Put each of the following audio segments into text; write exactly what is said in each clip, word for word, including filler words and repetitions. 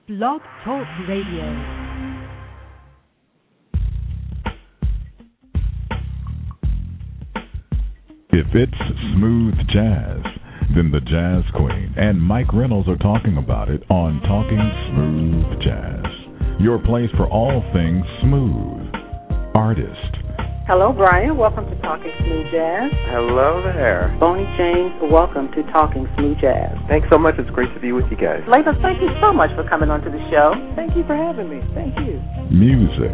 Blog Talk Radio. If it's smooth jazz, then the Jazz Queen and Mike Reynolds are talking about it on Talking Smooth Jazz, your place for all things smooth. Artist. Hello, Brian. Welcome to Talking Smooth Jazz. Hello there. Bonnie James, welcome to Talking Smooth Jazz. Thanks so much. It's great to be with you guys. Latham, thank you so much for coming onto the show. Thank you for having me. Thank you. Music.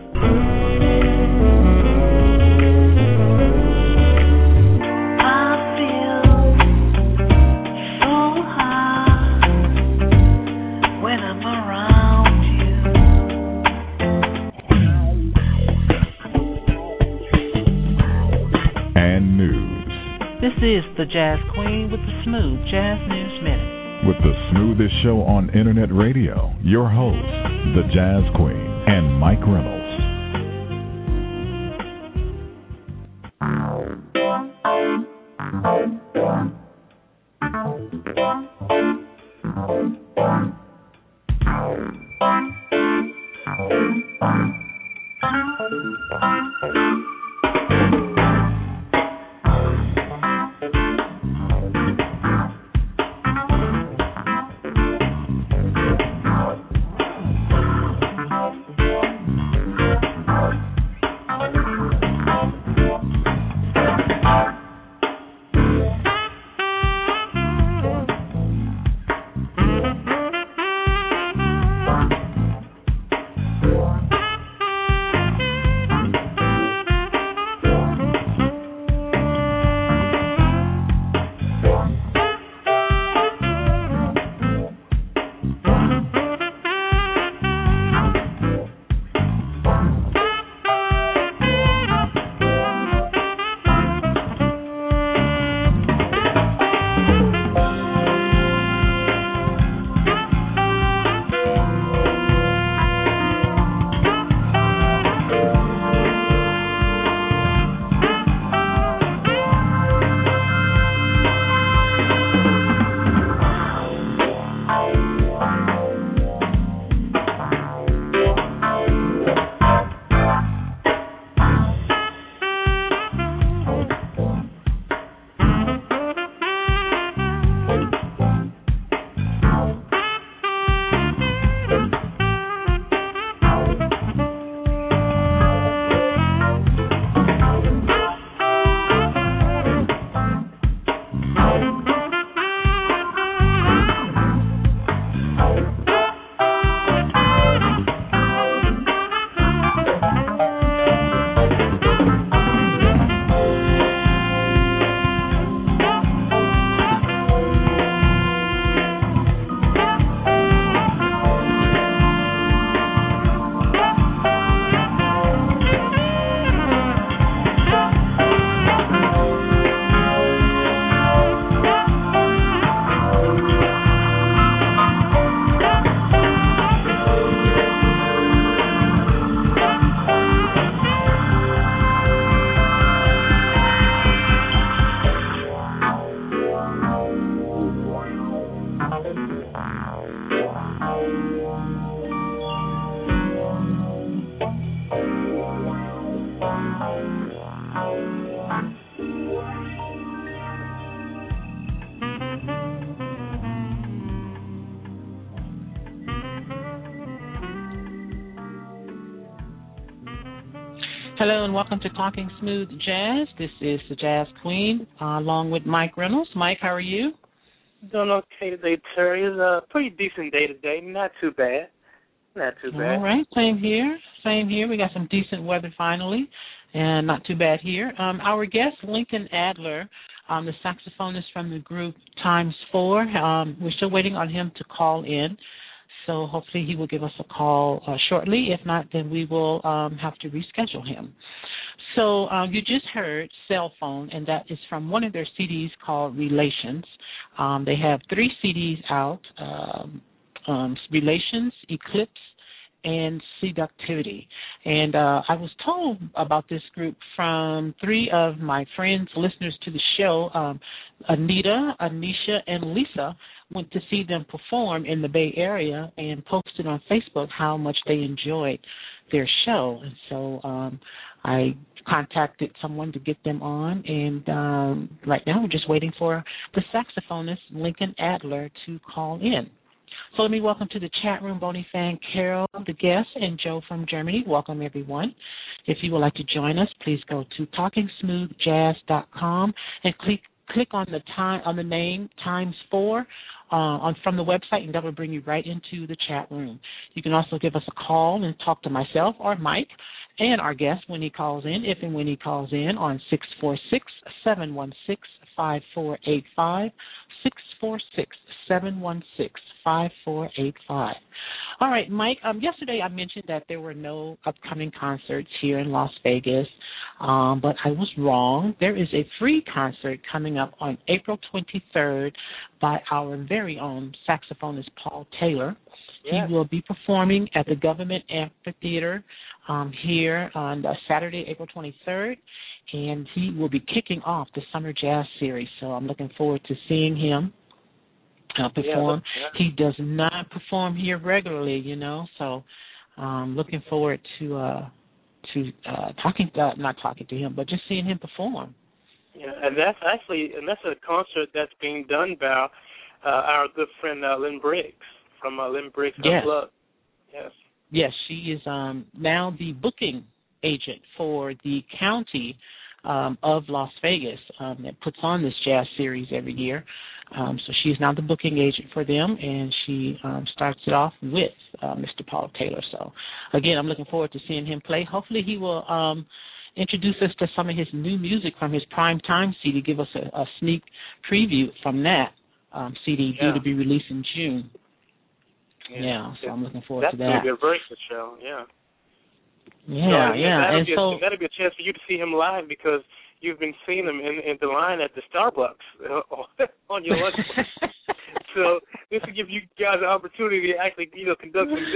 This is the Jazz Queen with the Smooth Jazz News Minute. With the smoothest show on internet radio, your host, the Jazz Queen, and Mike Reynolds. Hello and welcome to Talking Smooth Jazz. This is the Jazz Queen, uh, along with Mike Reynolds. Mike, how are you? Doing okay today, Terry. It's a pretty decent day today. Not too bad. Not too bad. All right, same here. Same here. We got some decent weather finally, and not too bad here. Um, our guest, Lincoln Adler, um, the saxophonist from the group Times Four. Um, we're still waiting on him to call in. So hopefully he will give us a call uh, shortly. If not, then we will um, have to reschedule him. So uh, you just heard Cell Phone, and that is from one of their C Ds called Relations. Um, they have three C Ds out, um, um, Relations, Eclipse, and Seductivity. And uh, I was told about this group from three of my friends, listeners to the show, um, Anita, Anisha, and Lisa, went to see them perform in the Bay Area and posted on Facebook how much they enjoyed their show. And so um, I contacted someone to get them on, and um, right now we're just waiting for the saxophonist, Lincoln Adler, to call in. So let me welcome to the chat room Bonnie Fan, Carol, the guest, and Joe from Germany. Welcome, everyone. If you would like to join us, please go to talking smooth jazz dot com and click click on the time on the name times four uh, on from the website, and that will bring you right into the chat room. You can also give us a call and talk to myself or Mike and our guest when he calls in, if and when he calls in, on six four six, seven one six, five four eight five, six four six, seven one six, five four eight five. All right, Mike, um, yesterday I mentioned that there were no upcoming concerts here in Las Vegas, um, but I was wrong. There is a free concert coming up on April twenty-third by our very own saxophonist, Paul Taylor. Yes. He will be performing at the Government Amphitheater um, here on uh, Saturday, April twenty-third, and he will be kicking off the Summer Jazz Series, so I'm looking forward to seeing him Uh, perform. Yeah, yeah. He does not perform here regularly, you know, so um looking forward to uh to uh talking uh, not talking to him, but just seeing him perform. Yeah, and that's actually and that's a concert that's being done by uh, our good friend uh, Lynn Briggs from uh, Lynn Briggs yes. Club. Yes. Yes, she is um now the booking agent for the county um of Las Vegas um that puts on this jazz series every year. Um, so she's now the booking agent for them, and she um, starts it off with uh, Mister Paul Taylor. So, again, I'm looking forward to seeing him play. Hopefully he will um, introduce us to some of his new music from his Prime Time C D, give us a, a sneak preview from that um, C D yeah. due to be released in June. Yeah, yeah so I'm looking forward That's to that. That's going to be a very good show, yeah. Yeah, so, yeah. That'll and be so a, that'll be a chance for you to see him live because you've been seeing him in, in the line at the Starbucks uh, on your lunch break. So this will give you guys an opportunity to actually, you know, conduct some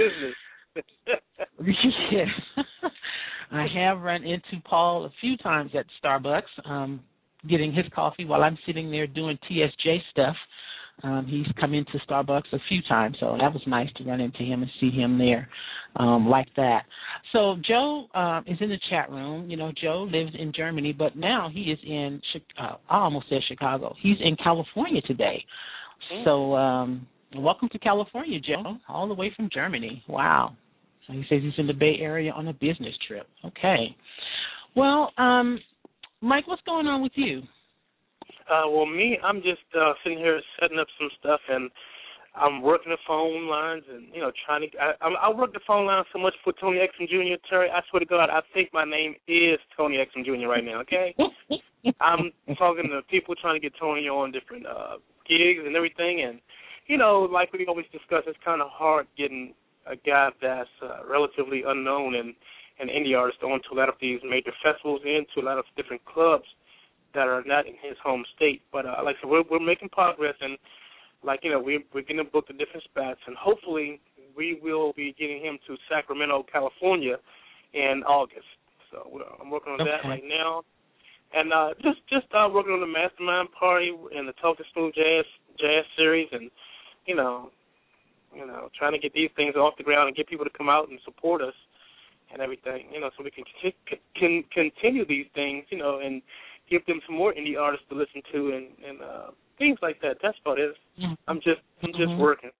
business. Yeah. I have run into Paul a few times at Starbucks, um, getting his coffee while I'm sitting there doing T S J stuff. Um, he's come into Starbucks a few times, so that was nice to run into him and see him there um, like that. So Joe uh, is in the chat room. You know, Joe lives in Germany, but now he is in, uh, I almost said Chicago. He's in California today. So um, welcome to California, Joe, all the way from Germany. Wow. So he says he's in the Bay Area on a business trip. Okay. Well, um, Mike, what's going on with you? Uh, well, me, I'm just uh, sitting here setting up some stuff, and I'm working the phone lines, and you know, trying to. I, I work the phone lines so much for Tony Exum Junior Terry, I swear to God, I think my name is Tony Exum Junior right now. Okay, I'm talking to people trying to get Tony on different uh, gigs and everything, and you know, like we always discuss, it's kind of hard getting a guy that's uh, relatively unknown and an indie artist on to a lot of these major festivals and to a lot of different clubs that are not in his home state. But uh, like I said, we're, we're making progress, and like, you know, we're, we're getting booked at different spots, and hopefully we will be getting him to Sacramento, California in August. So we're, I'm working on okay. that right now. And uh, just just uh, working on the Mastermind Party and the Talking Smooth Jazz Jazz series, and, you know, you know, trying to get these things off the ground and get people to come out and support us and everything, you know, so we can, can continue these things, you know, and give them some more indie artists to listen to and, and uh, things like that. That's about it. Mm-hmm. I'm just I'm just mm-hmm. working.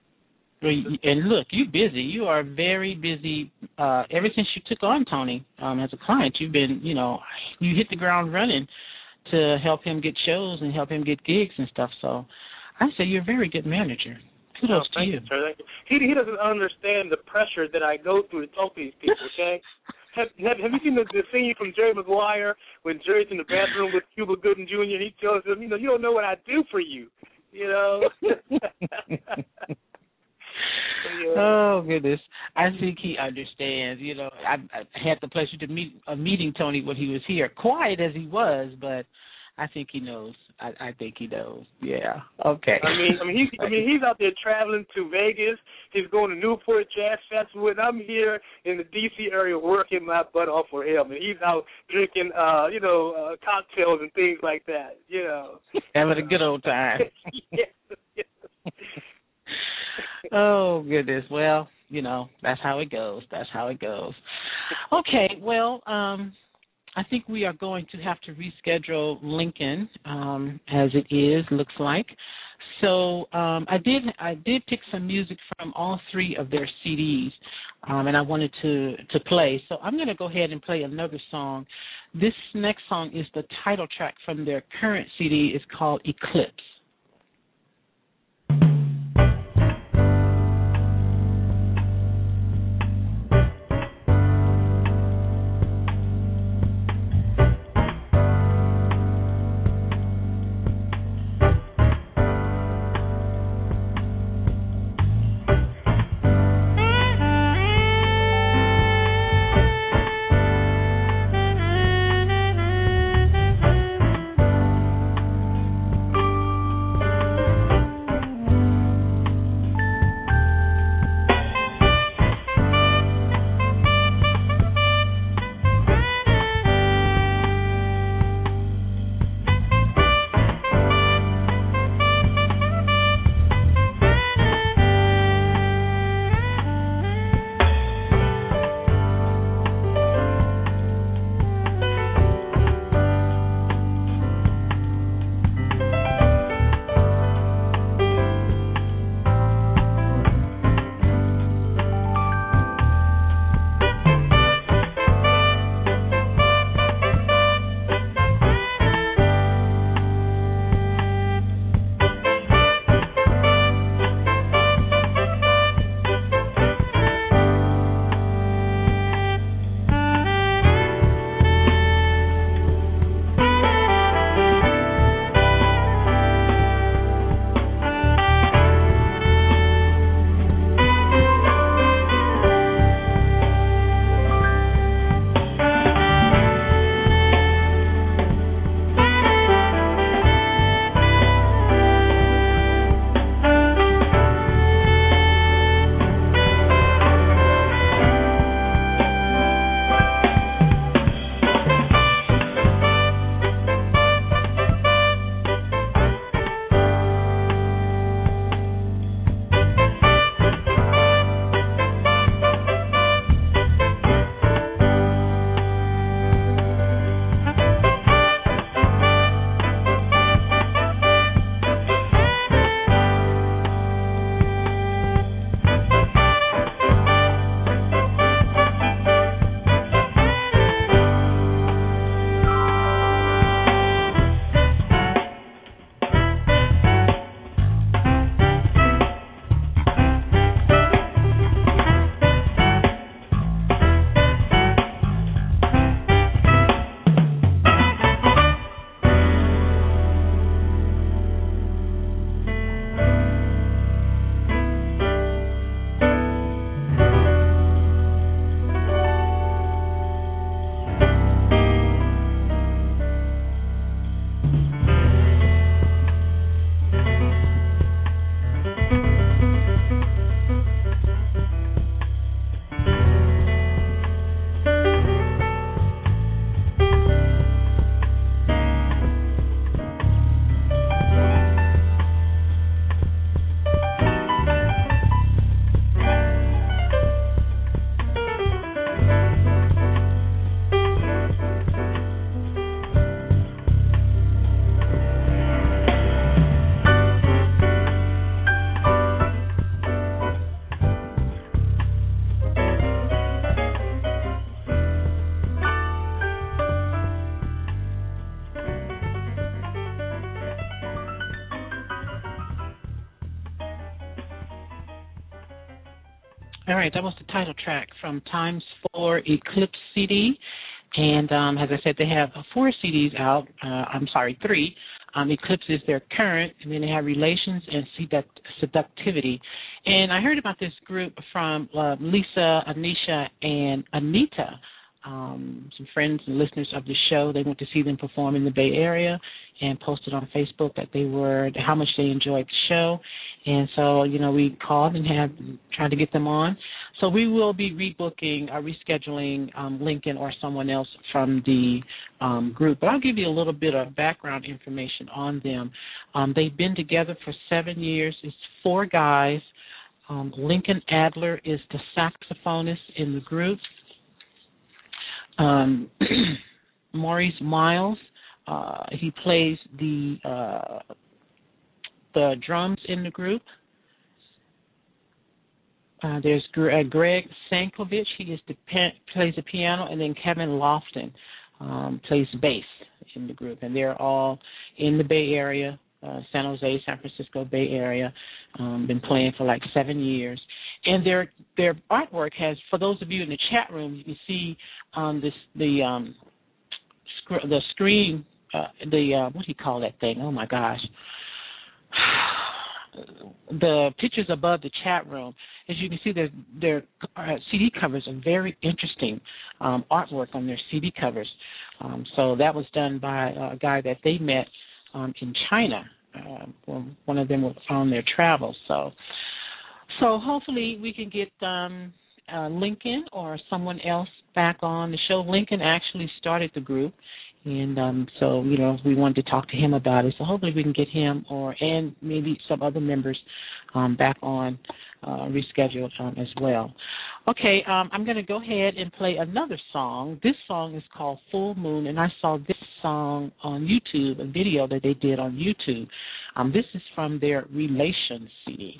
And look, you're busy. You are very busy. Uh, ever since you took on Tony um, as a client, you've been, you know, you hit the ground running to help him get shows and help him get gigs and stuff. So I say you're a very good manager. Kudos oh, to you. you sir, thank you. He, he doesn't understand the pressure that I go through to talk to these people, okay? Have, have, have you seen the, the scene from Jerry Maguire when Jerry's in the bathroom with Cuba Gooding Junior? He tells him, you know, you don't know what I do for you, you know? Yeah. Oh, goodness. I think he understands. You know, I, I had the pleasure to meet uh, meeting Tony when he was here, quiet as he was, but I think he knows. I, I think he knows. Yeah. Okay. I mean, I mean, he's, I mean, he's out there traveling to Vegas. He's going to Newport Jazz Festival, and I'm here in the D C area working my butt off for him. And he's out drinking, uh, you know, uh, cocktails and things like that. You know, having a good old time. yes, yes. Oh, goodness. Well, you know, that's how it goes. That's how it goes. Okay, well, um, I think we are going to have to reschedule Lincoln um, as it is, looks like. So um, I did I did pick some music from all three of their C Ds, um, and I wanted to, to play. So I'm going to go ahead and play another song. This next song is the title track from their current C D. It's called Eclipse. All right, that was the title track from Times four Eclipse C D. And um, as I said, they have four C Ds out. Uh, I'm sorry, three. Um, Eclipse is their current, and then they have Relations and Seduct- Seductivity. And I heard about this group from uh, Lisa, Anisha, and Anita, um, some friends and listeners of the show. They went to see them perform in the Bay Area and posted on Facebook that they were, how much they enjoyed the show. And so, you know, we called and have tried to get them on. so we will be rebooking or rescheduling um, Lincoln or someone else from the um, group. But I'll give you a little bit of background information on them. Um, they've been together for seven years. It's four guys. Um, Lincoln Adler is the saxophonist in the group. Um, Maurice Miles, uh, he plays the uh, the drums in the group. Uh, there's uh, Greg Sankovic, he is the plays the piano, and then Kevin Lofton um, plays bass in the group. And they're all in the Bay Area, uh, San Jose, San Francisco Bay Area, um, been playing for like seven years. And their their artwork has, for those of you in the chat room, you can see um, this the um, sc- the screen, uh, the uh, what do you call that thing? Oh my gosh. The pictures above the chat room, as you can see, their their uh, C D covers are very interesting um, artwork on their C D covers. Um, so that was done by a guy that they met um, in China. Uh, when one of them was on their travels. So, so hopefully we can get um, uh, Lincoln or someone else back on the show. Lincoln actually started the group. And um, so, you know, we wanted to talk to him about it. So hopefully we can get him or and maybe some other members um, back on, uh, rescheduled um, as well. Okay, um, I'm going to go ahead and play another song. This song is called Full Moon, and I saw this song on YouTube, a video that they did on YouTube. Um, this is from their Relations C D.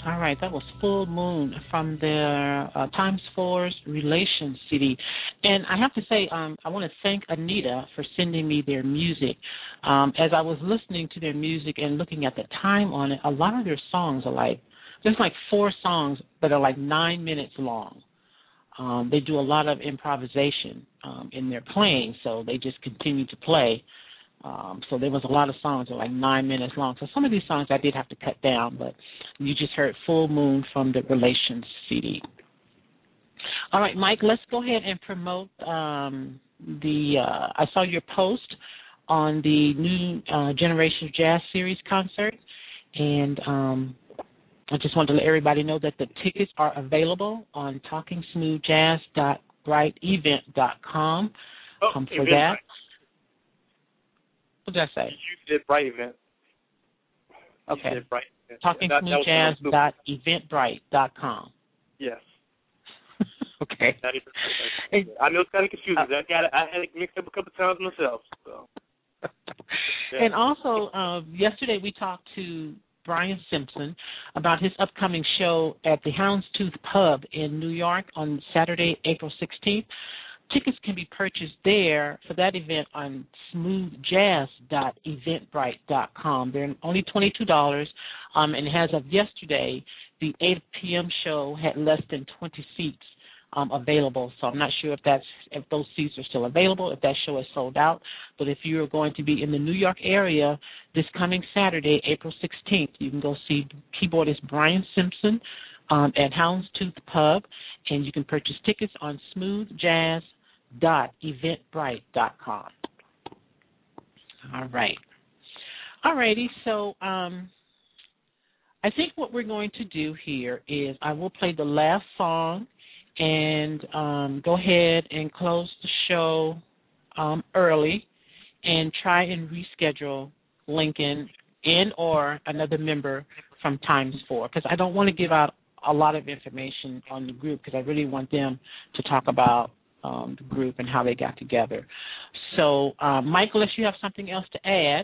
All right, that was Full Moon from their uh, Times four's Relations C D. And I have to say, um, I want to thank Anita for sending me their music. Um, as I was listening to their music and looking at the time on it, a lot of their songs are like, there's like four songs that are like nine minutes long. Um, they do a lot of improvisation um, in their playing, so they just continue to play. Um, so there was a lot of songs that were like nine minutes long. So some of these songs I did have to cut down, but you just heard Full Moon from the Relations C D. All right, Mike, let's go ahead and promote um, the, uh, I saw your post on the new uh, Generation Jazz Series concert, and um, I just wanted to let everybody know that the tickets are available on talking smooth jazz dot bright event dot com. Oh, um, for that. Right. What did I say? You did Bright Event. Okay. You did Bright Event. talking smooth jazz dot eventbrite dot com. Yes. Okay. I know it's kind of confusing. Uh, I got it. I had it mixed up a couple times myself. So. Yeah. And also, uh, yesterday we talked to Brian Simpson about his upcoming show at the Houndstooth Pub in New York on Saturday, April sixteenth. Tickets can be purchased there for that event on smooth jazz dot eventbrite dot com. They're only twenty-two dollars, um, and as of yesterday, the eight p.m. show had less than twenty seats um, available. So I'm not sure if that's if those seats are still available, if that show is sold out. But if you're going to be in the New York area this coming Saturday, April sixteenth, you can go see keyboardist Brian Simpson um, at Houndstooth Pub, and you can purchase tickets on smooth jazz dot eventbrite dot com. All right. All righty. So um, I think what we're going to do here is I will play the last song and um, go ahead and close the show um, early and try and reschedule Lincoln and or another member from Times four, because I don't want to give out a lot of information on the group, because I really want them to talk about Um, the group and how they got together. So, uh, Michael, if you have something else to add.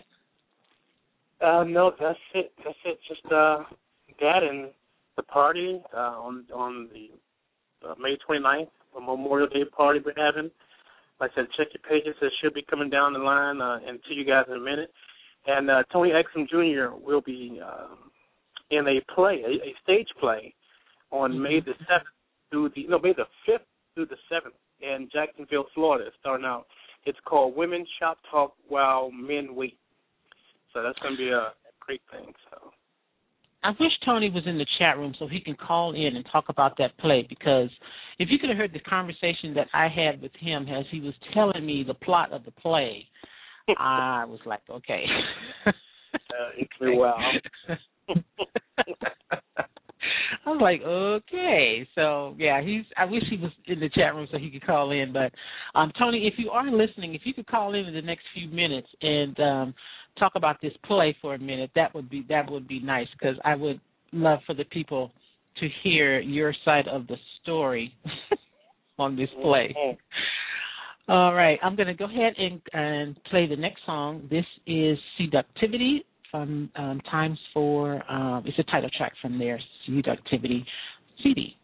Uh, no, that's it. That's it. Just uh, that and the party uh, on on the uh, May twenty-ninth, the Memorial Day party we're having. Like I said, check your pages. It should be coming down the line uh, and to you guys in a minute. And uh, Tony Exum Junior will be uh, in a play, a, a stage play, on mm-hmm. May the seventh through the no May the fifth through the seventh. In Jacksonville, Florida, starting out. It's called Women Shop Talk While Men Wait. So that's going to be a great thing. So I wish Tony was in the chat room so he can call in and talk about that play, because if you could have heard the conversation that I had with him as he was telling me the plot of the play, I was like, okay. uh, it's pretty well. I was like, okay. So, yeah, he's. I wish he was in the chat room so he could call in. But, um, Tony, if you are listening, if you could call in in the next few minutes and um, talk about this play for a minute, that would be that would be nice, because I would love for the people to hear your side of the story on this play. All right, I'm going to go ahead and, and play the next song. This is Seductivity from um, Times four. Um, it's a title track from their Seductivity C D.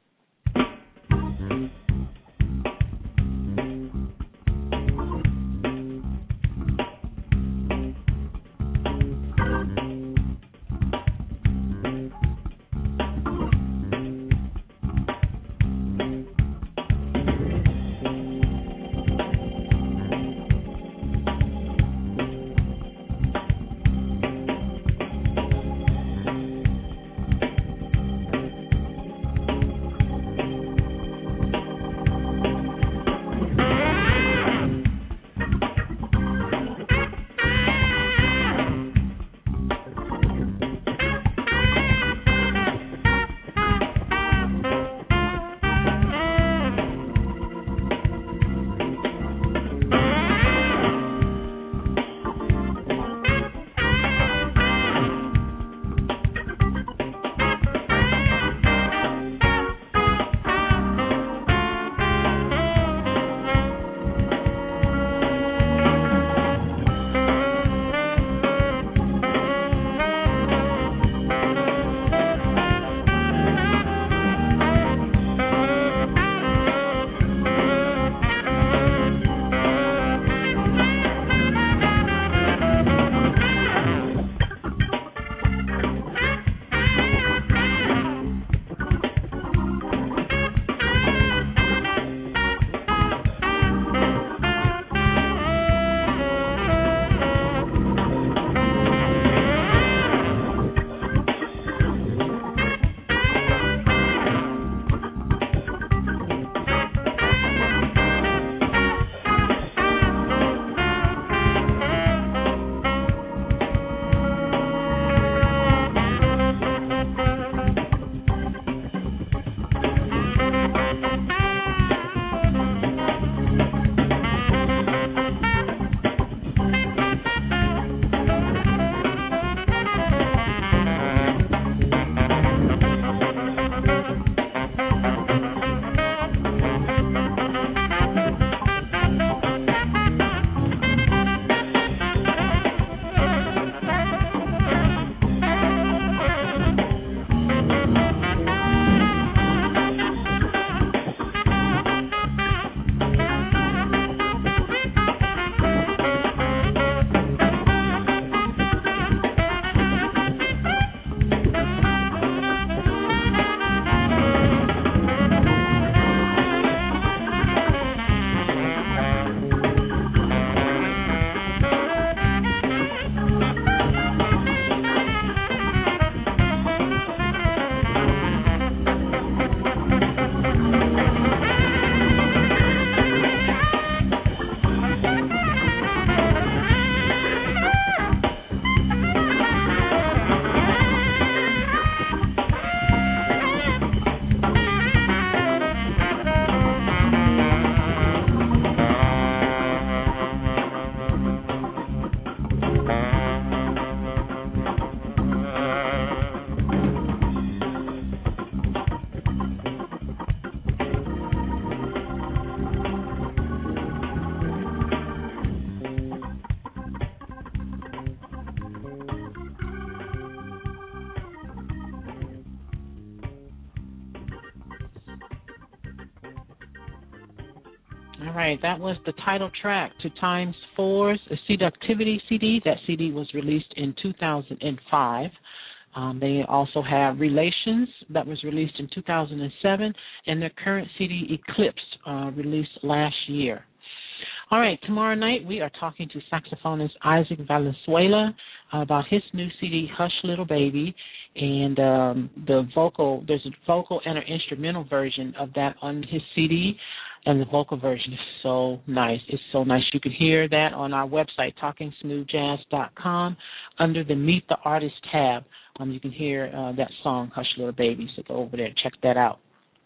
All right, that was the title track to Times four's Seductivity C D. That C D was released in two thousand five. Um, they also have Relations that was released in two thousand seven, and their current C D Eclipse uh, released last year. All right, tomorrow night we are talking to saxophonist Isaac Valenzuela about his new C D, Hush Little Baby, and um, the vocal, there's a vocal and an instrumental version of that on his C D, and the vocal version is so nice. It's so nice. You can hear that on our website, talking smooth jazz dot com, under the Meet the Artist tab. Um, you can hear uh, that song, Hush Little Baby, so go over there and check that out.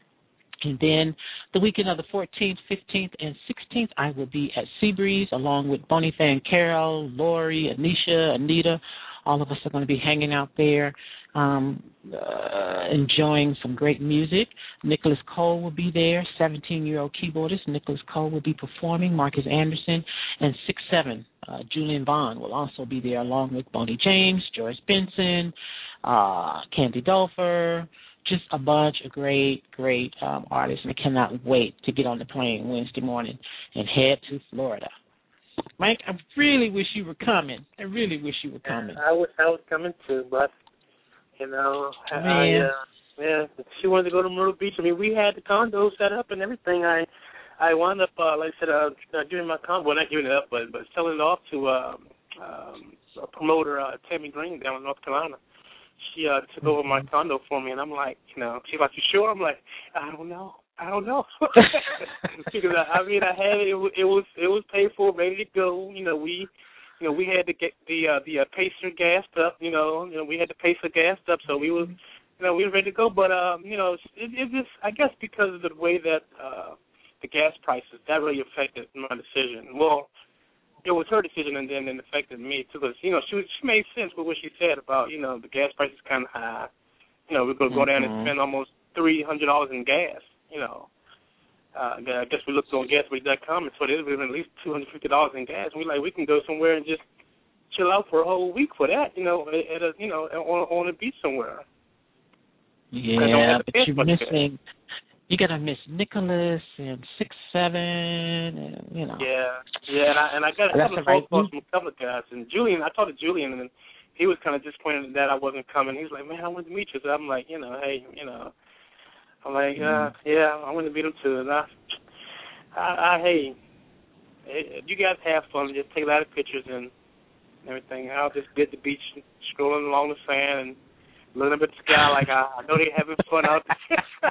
And then the weekend of the fourteenth, fifteenth, and sixteenth, I will be at Seabreeze along with Bonnie Fan Carroll, Lori, Anisha, Anita. All of us are going to be hanging out there, um, uh, enjoying some great music. Nicholas Cole will be there, seventeen-year-old keyboardist. Nicholas Cole will be performing. Marcus Anderson and six seven, uh, Julian Vaughn will also be there along with Bonnie James, Joyce Benson, uh, Candy Dolfer. Just a bunch of great, great um, artists, and I cannot wait to get on the plane Wednesday morning and head to Florida. Mike, I really wish you were coming. I really wish you were coming. I wish I was coming too, but you know, I, Man. I uh, yeah, she wanted to go to Myrtle Beach. I mean, we had the condo set up and everything. I I wound up, uh, like I said, uh, giving my condo, well, not giving it up, but but selling it off to uh, um, a promoter, uh, Tammy Green, down in North Carolina. She uh, took over my condo for me, and I'm like, you know, she's like, you sure? I'm like, I don't know. I don't know. Because I, I mean, I had it. It was it was paid for, ready to go. You know, we, you know, we had to get the uh, the uh, Pacer gassed up. You know, you know, we had the Pacer gassed up, so we was, you know, we were ready to go. But um, you know, it, it just, I guess, because of the way that uh, the gas prices, that really affected my decision. Well, it was her decision, and then it affected me too. Because you know, she she made sense with what she said about, you know, the gas prices kind of high. You know, we're gonna go down mm-hmm. and spend almost three hundred dollars in gas. You know, uh, I guess we looked on gas read dot com, and so it is at least two hundred fifty dollars in gas. And we like we can go somewhere and just chill out for a whole week for that. You know, at a you know on on a beach somewhere. Yeah, but you're missing. Gas. You gotta miss Nicholas and six seven, and you know. Yeah, yeah, and I and I got a couple of phone calls from a couple of guys, and Julian. I talked to Julian, and he was kind of disappointed that I wasn't coming. He was like, "Man, I wanted to meet you." So I'm like, you know, hey, you know, I'm like, uh, yeah, I want to meet him too. And I, I, I hey, you guys have fun. Just take a lot of pictures and everything. I'll just be at the beach, strolling along the sand and looking up at the sky like I, I know they're having fun out there.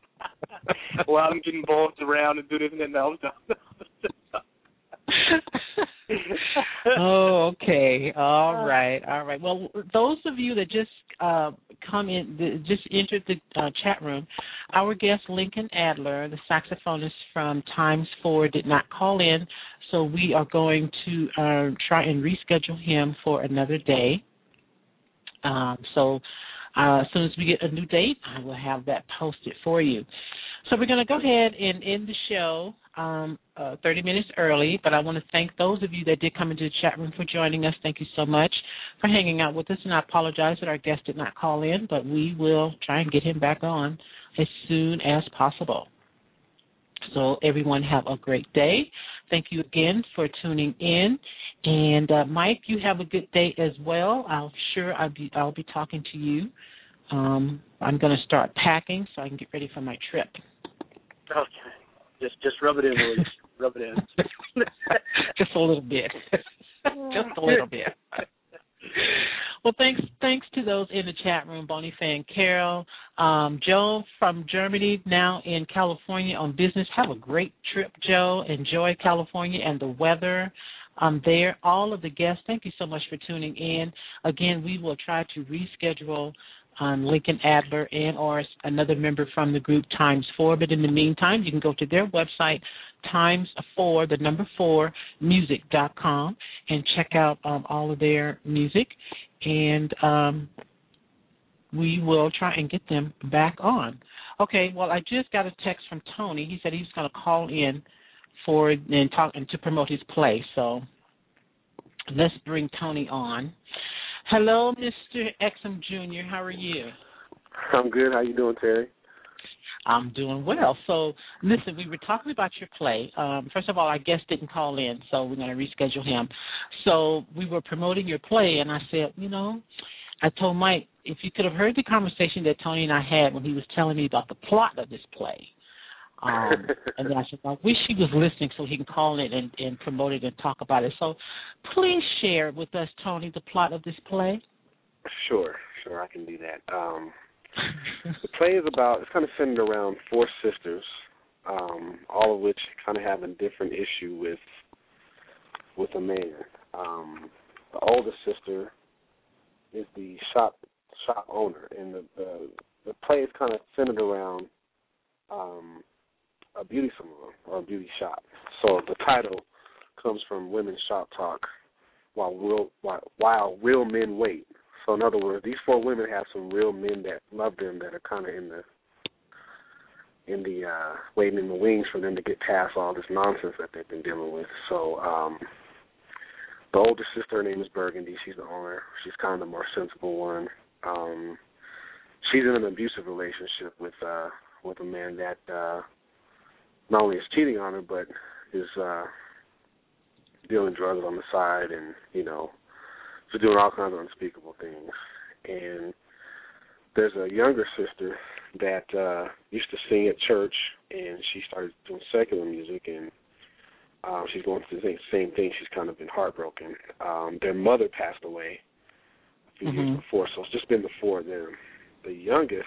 While I'm getting bossed around and do this and that. No, oh, okay. All right. All right. Well, those of you that just uh, come in, just entered the uh, chat room, our guest Lincoln Adler, the saxophonist from Times four, did not call in, so we are going to uh, try and reschedule him for another day. Um, so uh, as soon as we get a new date, I will have that posted for you. So we're going to go ahead and end the show um, uh, thirty minutes early, but I want to thank those of you that did come into the chat room for joining us. Thank you so much for hanging out with us, and I apologize that our guest did not call in, but we will try and get him back on as soon as possible. So everyone have a great day. Thank you again for tuning in. And, uh, Mike, you have a good day as well. I'm sure I'll be, I'll be talking to you. Um, I'm going to start packing so I can get ready for my trip. Okay. Just just rub it in, Willie. Rub it in. Just a little bit. Just a little bit. Well, thanks thanks to those in the chat room, Bonnie Fan Carroll, um, Joe from Germany, now in California on business. Have a great trip, Joe. Enjoy California and the weather um, there. All of the guests, thank you so much for tuning in. Again, we will try to reschedule Um, Lincoln Adler and or another member from the group Times four. But in the meantime, you can go to their website, Times four, the number four, music dot com, and check out um, all of their music. And um, we will try and get them back on. Okay, well, I just got a text from Tony. He said he was going to call in for and talk and to promote his play. So let's bring Tony on. Hello, Mister Exum Junior How are you? I'm good. How you doing, Terry? I'm doing well. So, listen, we were talking about your play. Um, first of all, our guest didn't call in, so we're going to reschedule him. So we were promoting your play, and I said, you know, I told Mike, if you could have heard the conversation that Tony and I had when he was telling me about the plot of this play. Um, and then I said, I wish he was listening so he can call in and, and promote it and talk about it. So please share with us, Tony, the plot of this play. Sure, sure, I can do that. Um, the play is about, it's kind of centered around four sisters, um, all of which kind of have a different issue with with a man. Um, the oldest sister is the shop shop owner, and the the, the play is kind of centered around um, a beauty salon or a beauty shop. So the title comes from Women's Shop Talk, while real while, while real men wait. So in other words, these four women have some real men that love them that are kind of in the in the uh, waiting in the wings for them to get past all this nonsense that they've been dealing with. So um, the oldest sister, her name is Burgundy. She's the owner. She's kind of the more sensible one. Um, she's in an abusive relationship with uh, with a man that uh, not only is cheating on her, but is uh, dealing drugs on the side, and you know, just doing all kinds of unspeakable things. And there's a younger sister that uh, used to sing at church, and she started doing secular music, and um, she's going through the same thing. She's kind of been heartbroken. Um, their mother passed away a few mm-hmm. years before, so it's just been the four of them. The youngest,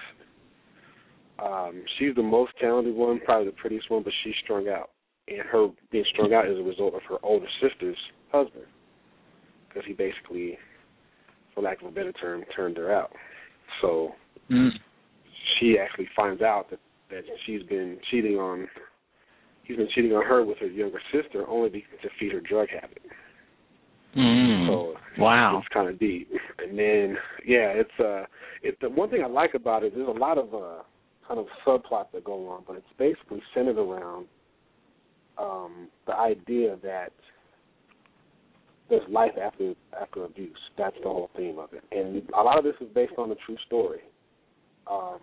um, she's the most talented one, probably the prettiest one, but she's strung out. And her being strung out is a result of her older sister's husband, because he basically, for lack of a better term, turned her out. So mm. she actually finds out that, that she's been cheating on, he's been cheating on her with her younger sister only to feed her drug habit. Mm. So wow, it's kind of deep. And then, yeah, it's uh, it's the one thing I like about it. There's a lot of uh, kind of subplots that go on, but it's basically centered around um, the idea that there's life after after abuse. That's the whole theme of it. And a lot of this is based on a true story. Um,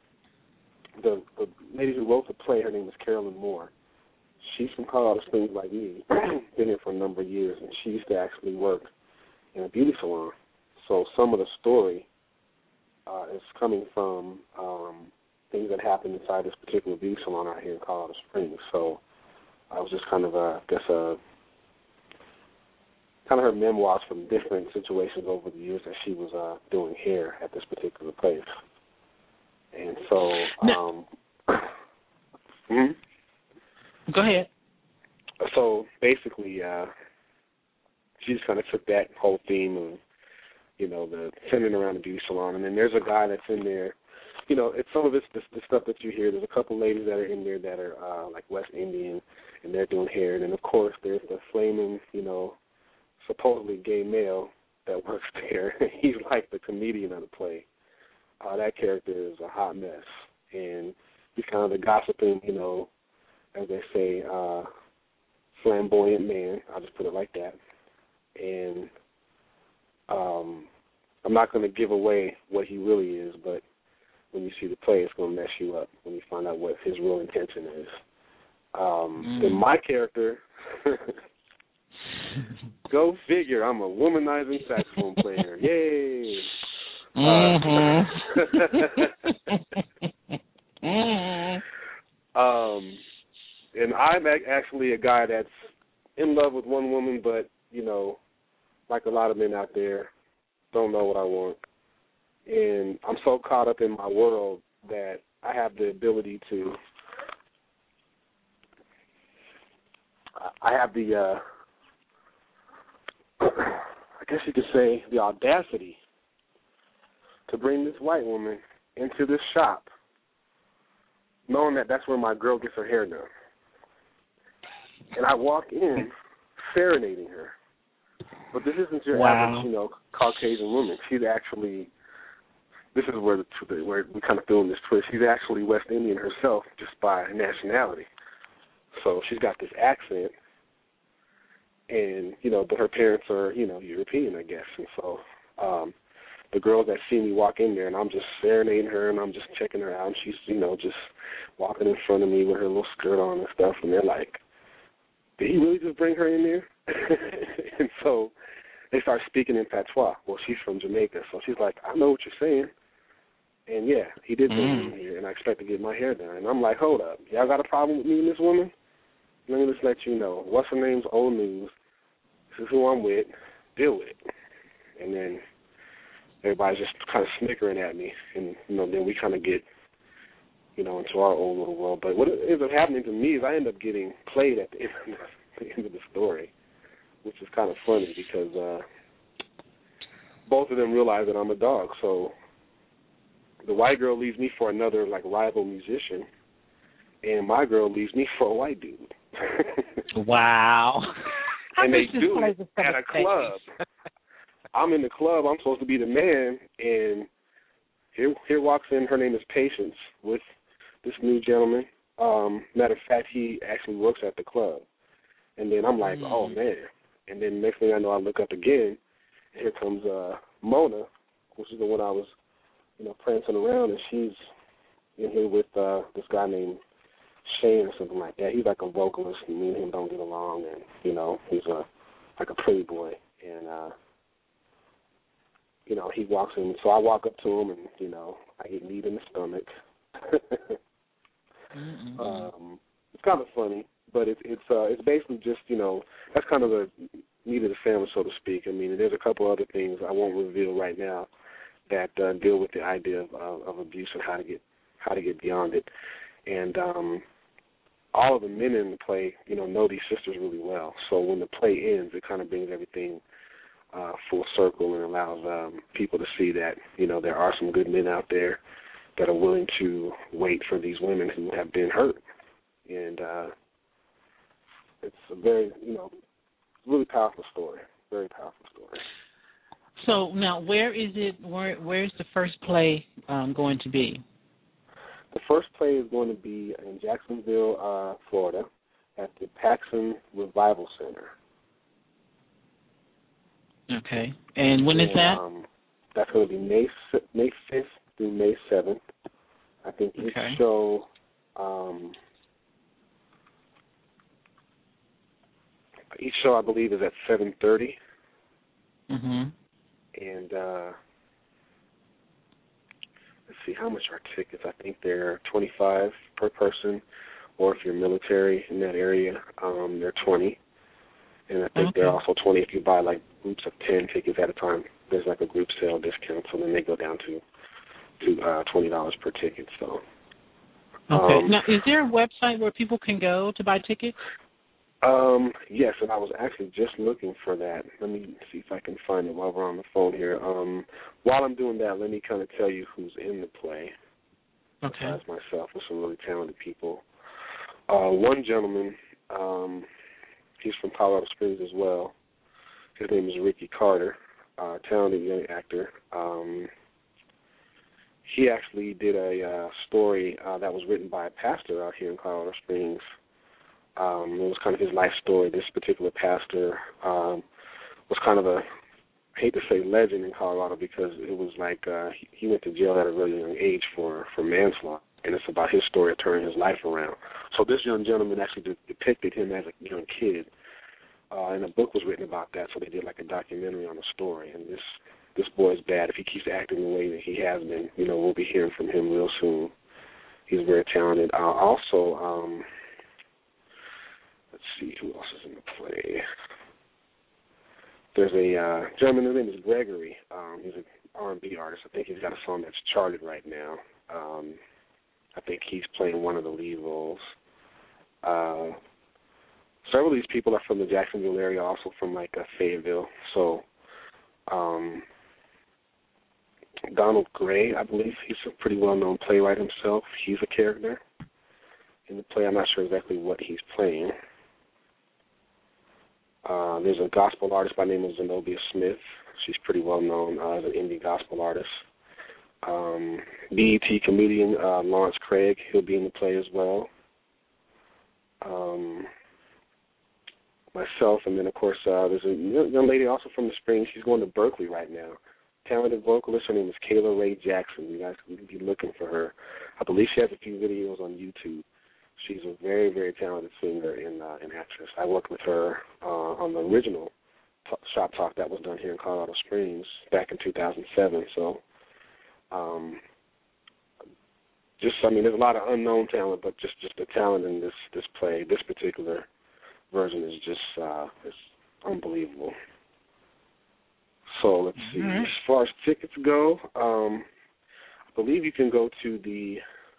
the, the lady who wrote the play, her name is Carolyn Moore. She's from Colorado Springs like me, been here for a number of years, and she used to actually work in a beauty salon. So some of the story uh, is coming from um, things that happened inside this particular beauty salon out here in Colorado Springs. So I was just kind of, uh, I guess, uh, kind of her memoirs from different situations over the years that she was uh, doing hair at this particular place. And so, um, hmm? Go ahead. So basically, uh, she just kind of took that whole theme of, you know, the centering around the beauty salon, and then there's a guy that's in there. You know, it's some of it's the, the stuff that you hear. There's a couple ladies that are in there that are uh, like West Indian, and they're doing hair. And then, of course, there's the flaming, you know, supposedly gay male that works there. He's like the comedian of the play. Uh, that character is a hot mess, and he's kind of the gossiping, you know, as they say, uh, flamboyant man. I'll just put it like that. And um, I'm not going to give away what he really is, but when you see the play, it's going to mess you up when you find out what his real intention is. Um, mm. And my character, go figure, I'm a womanizing saxophone player. Yay! Mm-hmm. Uh, um, and I'm actually a guy that's in love with one woman, but, you know, like a lot of men out there, don't know what I want. And I'm so caught up in my world that I have the ability to, I have the, uh, I guess you could say, the audacity to bring this white woman into this shop, knowing that that's where my girl gets her hair done. And I walk in serenading her. But this isn't your wow. average, you know, Caucasian woman. She's actually, this is where, the, where we kind of threw in this twist. She's actually West Indian herself just by nationality. So she's got this accent, and, you know, but her parents are, you know, European, I guess. And so um, the girls that see me walk in there, and I'm just serenading her, and I'm just checking her out, and she's, you know, just walking in front of me with her little skirt on and stuff, and they're like, did he really just bring her in there? And so they start speaking in patois. Well, she's from Jamaica, so she's like, I know what you're saying. And, yeah, he did bring mm. me in here, and I expect to get my hair done. And I'm like, hold up. Y'all got a problem with me and this woman? Let me just let you know. What's her name's old news. This is who I'm with. Deal with it. And then everybody's just kind of snickering at me. And, you know, then we kind of get, you know, into our own little world. But what ends up happening to me is I end up getting played at the end of the, the, end of the story, which is kind of funny because uh, both of them realize that I'm a dog. So the white girl leaves me for another, like, rival musician, and my girl leaves me for a white dude. Wow. And they do it at a club. I'm in the club. I'm supposed to be the man, and here here walks in, her name is Patience, with this new gentleman. Um, matter of fact, he actually works at the club. And then I'm like, mm. oh, man. And then next thing I know, I look up again, and here comes uh, Mona, which is the one I was, you know, prancing around, and she's in here with uh, this guy named Shane or something like that. He's like a vocalist, and me and him don't get along, and, you know, he's a like a pretty boy. And, uh, you know, he walks in, so I walk up to him, and, you know, I get kneed in the stomach. mm-hmm. um, it's kind of funny, but it, it's uh, it's basically just, you know, that's kind of the meat of the family, so to speak. I mean, there's a couple other things I won't reveal right now that uh, deal with the idea of, uh, of abuse and how to get how to get beyond it. And um, all of the men in the play, you know, know these sisters really well. So when the play ends, it kind of brings everything uh, full circle and allows um, people to see that, you know, there are some good men out there that are willing to wait for these women who have been hurt. And uh, it's a very, you know, really powerful story, very powerful story. So now, where is it? Where where is the first play um, going to be? The first play is going to be in Jacksonville, uh, Florida, at the Paxson Revival Center. Okay, and when is and, that? Um, that's going to be May May fifth through May seventh. I think each okay. show. Um, each show, I believe, is at seven thirty. Mm-hmm. And uh, let's see, how much are tickets? I think they're twenty-five per person, or if you're military in that area, um, they're twenty. And I think okay. they're also twenty if you buy like groups of ten tickets at a time. There's like a group sale discount, so then they go down to to uh, twenty dollars per ticket. So. Okay. Um, now, is there a website where people can go to buy tickets? Um, yes, and I was actually just looking for that. Let me see if I can find it while we're on the phone here. Um, while I'm doing that, let me kind of tell you who's in the play. Okay. Besides myself, with some really talented people. Uh, one gentleman, um, he's from Colorado Springs as well. His name is Ricky Carter, uh, talented young actor. Um, he actually did a uh, story uh, that was written by a pastor out here in Colorado Springs. Um, it was kind of his life story. This particular pastor um, was kind of a, I hate to say legend in Colorado because it was like uh, he, he went to jail at a really young age for, for manslaughter, and it's about his story of turning his life around. So this young gentleman actually de- depicted him as a young kid, uh, and a book was written about that, so they did like a documentary on the story. And this, this boy is bad. If he keeps acting the way that he has been, you know, we'll be hearing from him real soon. He's very talented. Uh, also, um, let's see, who else is in the play? There's a uh, gentleman, his name is Gregory. Um, he's an R and B artist. I think he's got a song that's charted right now. Um, I think he's playing one of the lead roles. Uh, several of these people are from the Jacksonville area, also from, like, uh, Fayetteville. So um, Donald Gray, I believe, he's a pretty well-known playwright himself. He's a character in the play. I'm not sure exactly what he's playing. Uh, there's a gospel artist by the name of Zenobia Smith. She's pretty well known uh, as an indie gospel artist. Um, B E T comedian uh, Lawrence Craig, he'll be in the play as well. Um, myself, and then of course uh, there's a young lady also from the Springs. She's going to Berkeley right now. talented vocalist. Her name is Kayla Ray Jackson. You guys can be looking for her. I believe she has a few videos on YouTube. She's a very, very talented singer and, uh, and actress. I worked with her uh, on the original t- Shop Talk that was done here in Colorado Springs back in two thousand seven. So, um, just, I mean, there's a lot of unknown talent, but just, just the talent in this, this play, this particular version is just uh, is unbelievable. So let's see. Mm-hmm. As far as tickets go, um, I believe you can go to the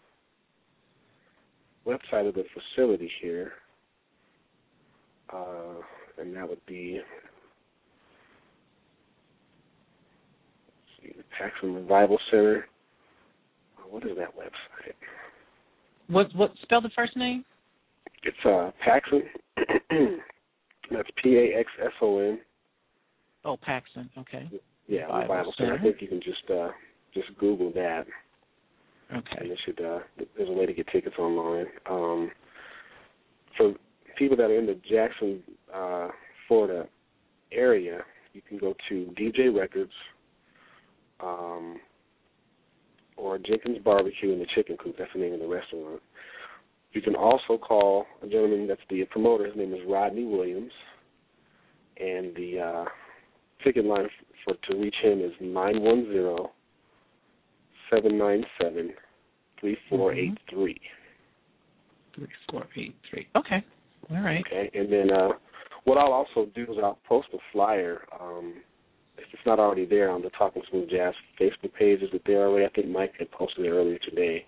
website of the facility here, uh, and that would be let's see, the Paxson Revival Center. What is that website? What what spell the first name? It's uh, Paxson. That's P A X S O N. Oh, Paxson. Okay. Yeah, Bible, Bible Center. I think you can just uh, just Google that. Okay. And it should. Uh, there's a way to get tickets online. Um, for people that are in the Jackson, uh, Florida area, you can go to D J Records um, or Jenkins Barbecue in the Chicken Coop. That's the name of the restaurant. You can also call a gentleman that's the promoter. His name is Rodney Williams, and the uh, ticket line for to reach him is nine one zero, seven nine seven, three four eight three. three four eight three. Okay. All right. Okay. And then uh, what I'll also do is I'll post a flyer. Um, if it's not already there on the Talking Smooth Jazz Facebook page, is it there already? I think Mike had posted it earlier today.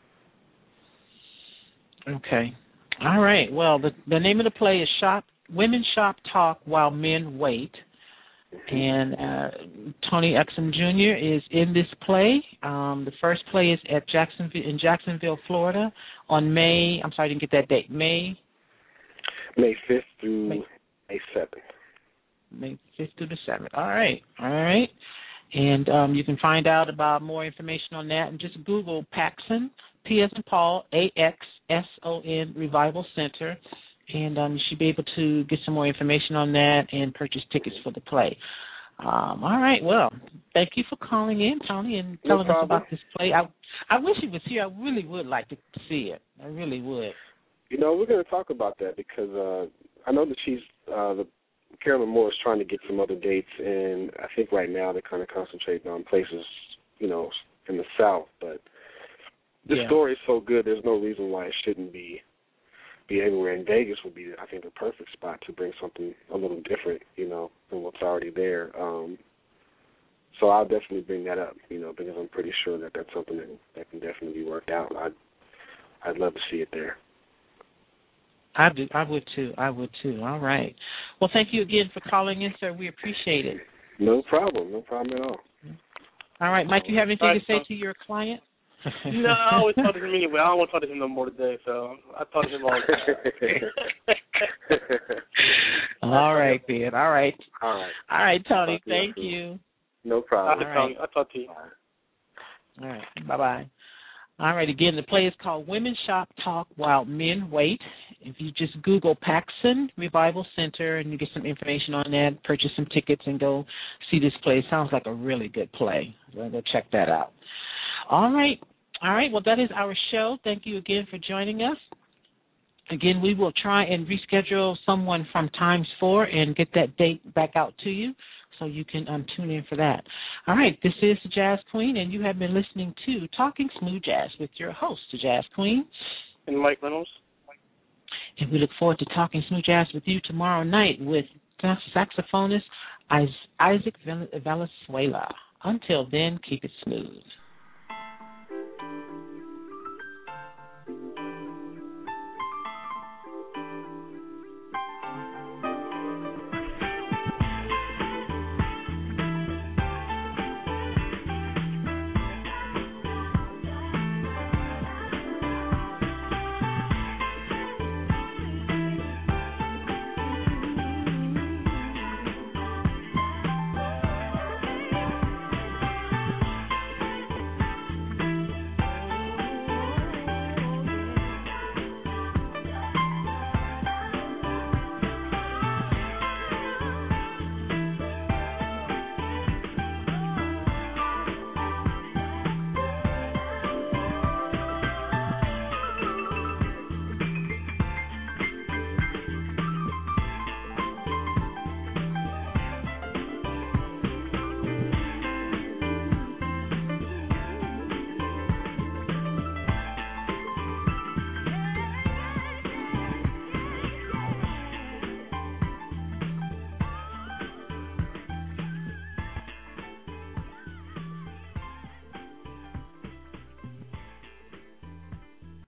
Okay. All right. Well, the the name of the play is Shop Women Shop Talk While Men Wait. And uh, Tony Exum Junior is in this play. Um, the first play is at Jacksonville in Jacksonville, Florida, on May. I'm sorry, I didn't get that date. May. May fifth through May, May seventh. May fifth through the seventh. All right. All right. And um, you can find out about more information on that and just Google Paxson, P as in Paul, A X S O N Revival Center. And um, you should be able to get some more information on that and purchase tickets for the play. Um, all right. Well, thank you for calling in, Tony, and telling no us about this play. I I wish he was here. I really would like to see it. I really would. You know, we're going to talk about that because uh, I know that she's uh, the Carolyn Moore is trying to get some other dates, and I think right now they're kind of concentrating on places, you know, in the South. But this yeah. story is so good, there's no reason why it shouldn't be. Be everywhere. In Vegas would be, I think, the perfect spot to bring something a little different, you know, than what's already there. Um, so I'll definitely bring that up, you know, because I'm pretty sure that that's something that, that can definitely be worked out. I'd, I'd love to see it there. I do. I would too. I would too. All right. Well, thank you again for calling in, sir. We appreciate it. No problem. No problem at all. All right, Mike. You have anything right, to say so- to your client? No, I always talk to him anyway. I don't want to talk to him no more today, so I talk to him all the time. All right, Ben. All right. All right. All right, Tony. You Thank you. No problem. All right. I'll talk to you. All right. Bye-bye. All right. Again, the play is called Women Shop Talk While Men Wait. If you just Google Paxson Revival Center and you get some information on that, purchase some tickets and go see this play. It sounds like a really good play. So go check that out. All right. All right. Well, that is our show. Thank you again for joining us. Again, we will try and reschedule someone from Times four and get that date back out to you so you can um, tune in for that. All right. This is the Jazz Queen, and you have been listening to Talking Smooth Jazz with your host, the Jazz Queen. And Mike Reynolds. And we look forward to talking smooth jazz with you tomorrow night with saxophonist Isaac Valenzuela. Until then, keep it smooth.